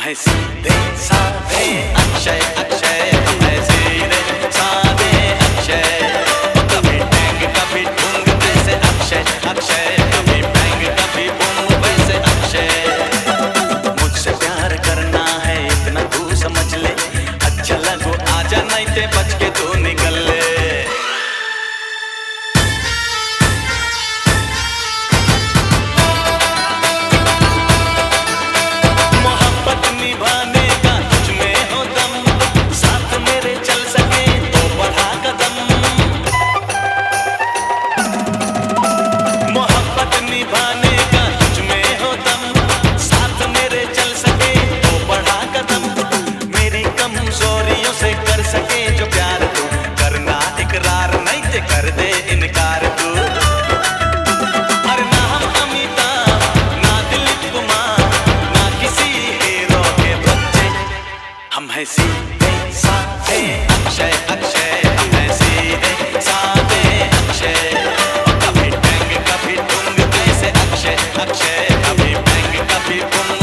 है सीधे साधे अक्षय अक्षय, हम है सीधे साधे अक्षय। कभी टैंग कभी ठुंग वैसे अक्षय अक्षय, कभी बैंग कभी बूम वैसे अक्षय। मुझसे प्यार करना है इतना तू समझ ले, अच्छा लगो आजा नहीं ते बच के तू निकल ले। निभाने का तुझ में हो दम, साथ मेरे चल सके तो बढ़ा कदम। मेरी कमजोरियों से कर सके जो प्यार तू, करना इकरार नहीं ते कर दे इनकार तू। अरे ना हम अमिताभ ना दिलीप कुमार, ना किसी हीरो के बच्चे, हम है सीधे साधे अक्षय अक्षय, हम है सीधे साधे अक्षय। अक्षय कभी बैंग कभी बूम